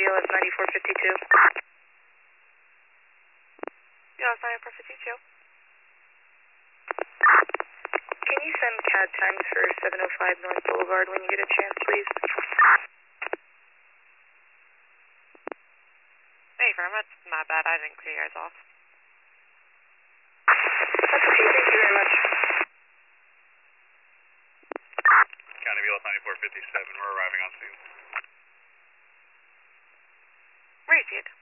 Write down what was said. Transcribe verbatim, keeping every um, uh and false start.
L S ninety-four fifty-two. B L S ninety-four fifty-two. Can you send C A D times for seven oh five North Boulevard when you get a chance, please? Hey, firm, that's my bad. I didn't clear you guys off. That's okay, thank you very much. County B L S ninety-four fifty-seven, we're arriving on scene. Where you see it?